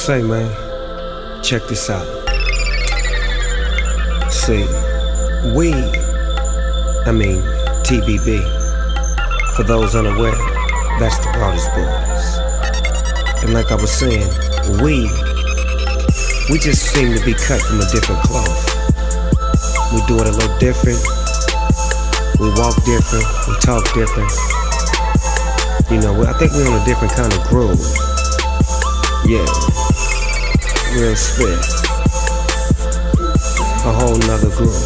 say, man, check this out. See, TBB, for those unaware, that's the Brothers Boys. And like I was saying, we just seem to be cut from a different cloth. We do it a little different, we walk different, we talk different. You know, I think we're on a different kind of groove. Yeah, real spit. A whole nother groove.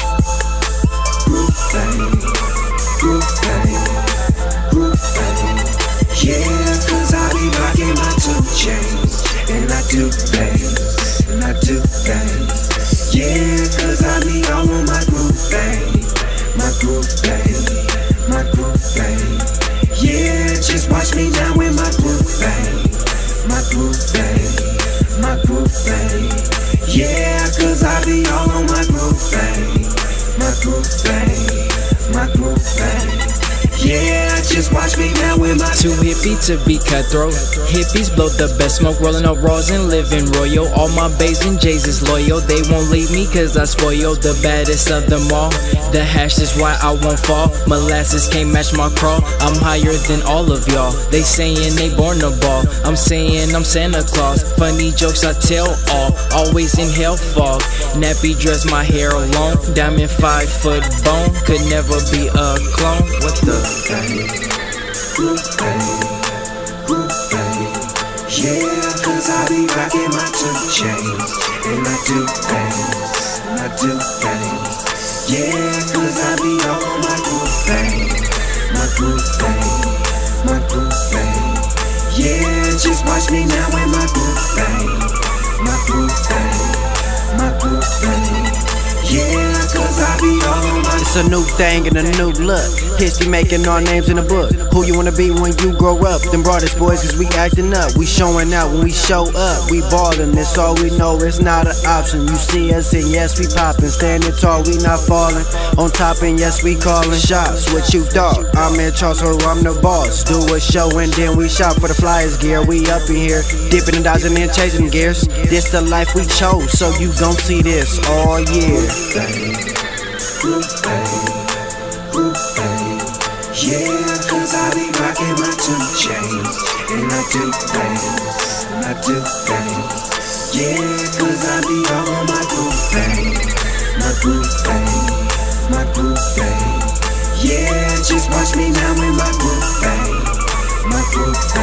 Groove thing, groove thing, groove thing. Yeah, cause I be rocking my 2 chains. And I do things, and I do things. Yeah, cause I be all on my groove thing. My groove thing, my groove thing. Yeah, just watch me now with my groove thing. My groove thing, my groove thing. Yeah, cause I be all on my groove thing. My groove thing, my groove thing. Yeah, just watch me now with my Too hippie to be cutthroat. Hippies blow the best smoke, rolling up raws and living royal. All my bays and J's is loyal. They won't leave me cause I spoil the baddest of them all. The hash is why I won't fall. Molasses can't match my crawl. I'm higher than all of y'all. They saying they born to ball. I'm saying I'm Santa Claus. Funny jokes I tell all. Always in hell fog. Nappy dress, my hair long. Diamond 5 foot bone. Could never be a clone. What the? Groove thing, groove thing. Yeah, cause I be rocking my 2 chains. And I do things, and I do things. Yeah, cause I be all on my groove thing. My groove thing, my groove thing. Yeah, just watch me now with my groove thing. My groove thing, my groove thing. Yeah, cause I be all on my. It's a new thing and a new look. History making our names in the book. Who you wanna be when you grow up? Them Brothers Boys, cause we acting up. We showing out when we show up. We ballin', that's all we know, it's not an option. You see us and yes, we poppin'. Standing tall, we not falling. On top and yes, we callin' shots. What you thought? I'm in charge, so I'm the boss. Do a show and then we shop for the Flyers gear. We up in here, dipping and dodging and chasing gears. This the life we chose, so you gon' see this all year. Groove thing, groove thing. Yeah, cause I be rocking my 2 chains. And I do things, and I do things. Yeah, cause I be all on my groove thing. My groove thing, my groove thing. Yeah, just watch me now with my groove thing. My groove thing.